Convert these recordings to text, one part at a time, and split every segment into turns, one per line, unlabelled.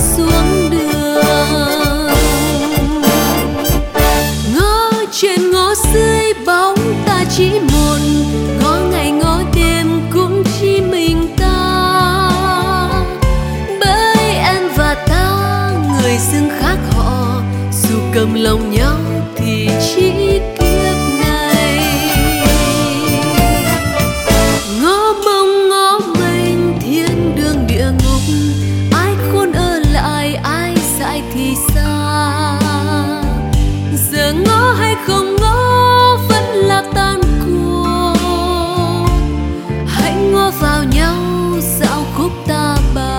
xuống đường. Ngó trên ngó dưới bóng ta chỉ một, ngó ngày ngó đêm cũng chỉ mình ta. Bởi em và ta người xưng khác họ, dù cầm lòng nhau thì chỉ kiếp này. Ngó bông ngó mênh thiên đường địa ngục, ai khôn ở lại ai dại thì xa. Giờ ngó hay không ngó vẫn là tan cuộc, hãy ngó vào nhau dạo khúc ta bà.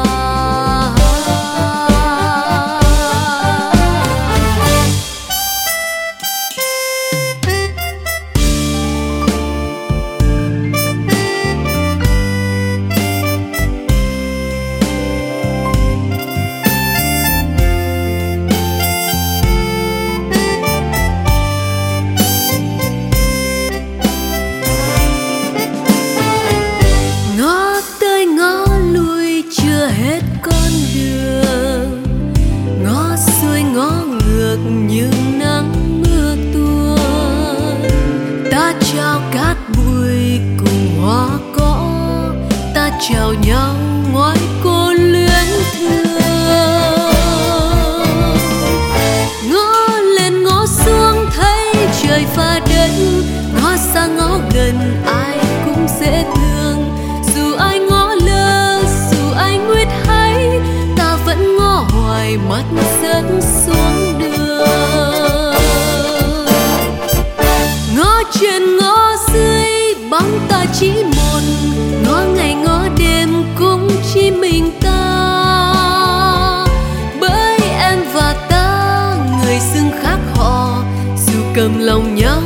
Hết con đường ngó xuôi ngó ngược như nắng mưa tuôn. Ta trao cát bụi cùng hoa cỏ, ta chào nhau ngoài cô luyến thương. Ngó lên ngó xuống thấy trời pha đất, ngó xa ngó gần ai cũng dễ thương. Dù ai ngó lơ dù ai nguyết hay, ta vẫn ngó hoài mắt dẫn xuống đường. Ngó trên ngó dưới bóng ta chỉ một, ngó ngày ngó đêm cũng chỉ mình ta. Bởi em và ta người xưng khác họ, dù cầm lòng nhau